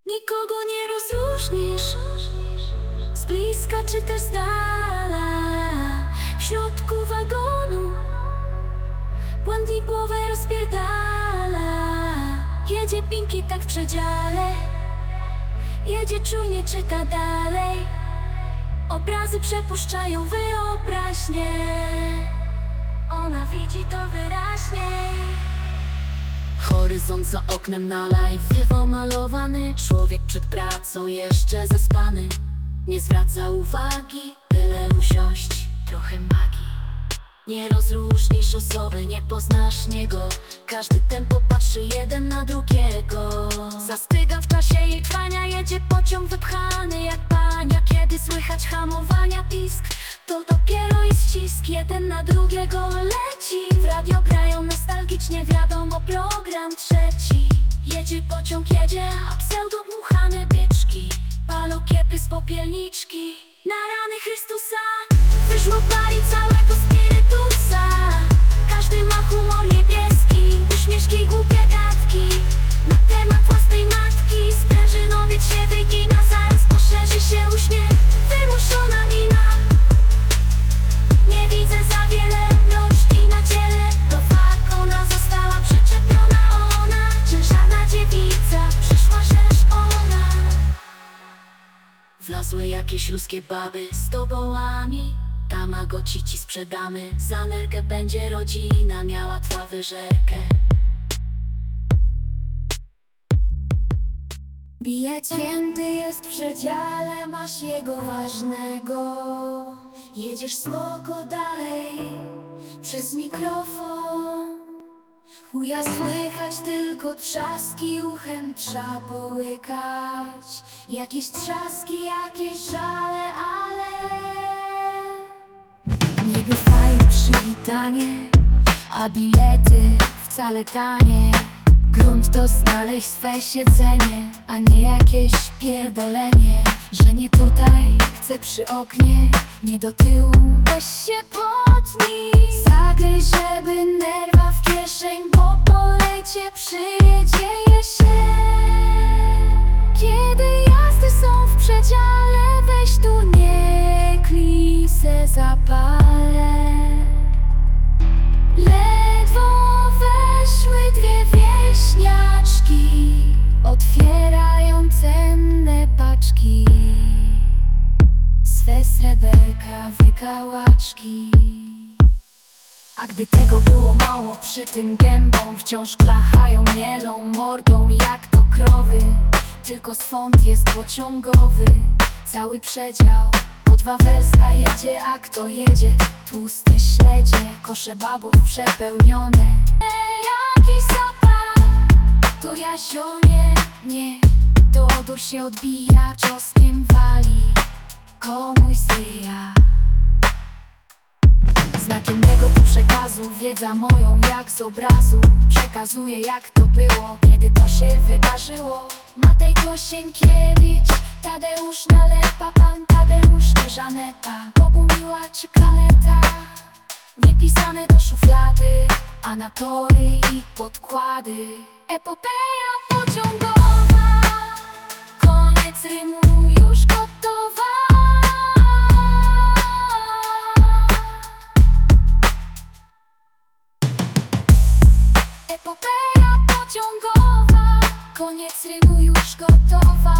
Nikogo nie rozróżnisz, z bliska czy też z dala. W środku wagonu błędni głowę rozpierdala. Jedzie Pinki tak w przedziale, jedzie czujnie, czyta dalej. Obrazy przepuszczają wyobraźnię, ona widzi to wyraźnie. Horyzont za oknem na live, malowany. Człowiek przed pracą jeszcze zaspany. Nie zwraca uwagi, byle usiąść, trochę magii. Nie rozróżnisz osoby, nie poznasz niego. Każdy tempo patrzy jeden na drugiego. Zastyga w czasie jej trwania, jedzie pociąg wypchany jak bania. Kiedy słychać hamowania, pisk, to dopiero jest ścisk. Jeden na drugiego leci, w radio grają nostalgicznie, wiadomo program trzeci. Jedzie pociąg, jedzie, a pseudodmuchane byczki palą kiepy z popielniczki. Na rany Chrystusa wyszło pali całego spirytusa. Każdy ma humor niebieski, uśmieszki, głupie gadki na temat własnej matki. Sprężynowiec się wygina, zaraz poszerzy się uśmiech, wymuszona mina. Nie widzę za wiele mroczki na ciele, to fakt, ona została przyczepiona. Ona, ciężarna dziewica, przyszła rzecz ona. Wlazły jakieś ruskie baby z tobołami. Tamagotchi ci sprzedamy, za nerkę będzie rodzina miała twa wyżerkę. Bilet święty jest w przedziale, masz jego ważnego. Jedziesz spoko dalej, przez mikrofon. Chuja słychać tylko trzaski, uchem trzeba połykać. Jakieś trzaski, jakieś żale, ale niby fajne przywitanie, a bilety wcale tanie. Grunt to znaleźć swe siedzenie, a nie jakieś pierdolenie. Że nie tutaj, chcę przy oknie, nie do tyłu. Weź się potnij, zagryź, żeby nerwa w kieszeń, bo po lecie przyjedzie się. Kiedy jazdy są w przedziale, weź tu nie klij, se zapalę. Ledwo weszły dwie wieśniaczki, otwierają cenne paczki, swe sreberka wykałaczki. A gdy tego było mało, przy tym gębą wciąż klachają, mielą mordą jak to krowy. Tylko swąd jest pociągowy, cały przedział po dwa węzła jedzie, a kto jedzie? Tłuste śledzie, kosze babów przepełnione. Jakiś zapach, to jasiomie, nie. To odór się odbija, czosnkiem wali komuś z ryja. Znakiem tego tu przekazu, wiedza moją jak z obrazu. Przekazuję jak to było, kiedy to się wydarzyło. Matej Kosienkiewicz, Tadeusz Nalepa, pan Tadeusz nie Żaneta, Bogumiła czy Kaleta. Niepisane do szuflady, a na tory i podkłady. Epopeja pociągowa, koniec rymu już gotowa. Epopeja pociągowa, koniec rymu już gotowa.